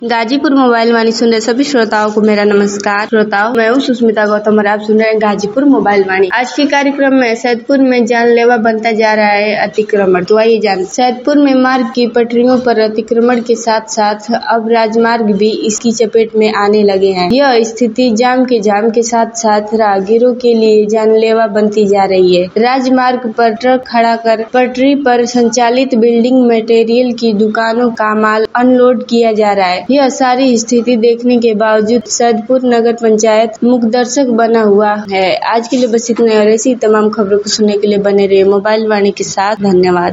Ghazipur mobile वाणी सुन रहे सभी श्रोताओं को मेरा नमस्कार। श्रोताओं, मैं हूँ सुष्मिता गौतम और आप सुन रहे हैं गाजीपुर मोबाइल वाणी। आज के कार्यक्रम में सैदपुर में जानलेवा बनता जा रहा है अतिक्रमण। तो आइए जान, सैदपुर में मार्ग की पटरियों पर अतिक्रमण के साथ साथ अब राजमार्ग भी इसकी चपेट में आने लगे हैं। यह स्थिति जाम के साथ साथ राहगीरों के लिए जानलेवा बनती जा रही है। राजमार्ग पर ट्रक खड़ा कर पटरी पर संचालित बिल्डिंग मटेरियल की दुकानों का माल अनलोड किया जा रहा है। यह सारी स्थिति देखने के बावजूद सैदपुर नगर पंचायत मूकदर्शक बना हुआ है। आज के लिए बस इतना और ऐसी तमाम खबरों को सुनने के लिए बने रहिए मोबाइल वाणी के साथ। धन्यवाद।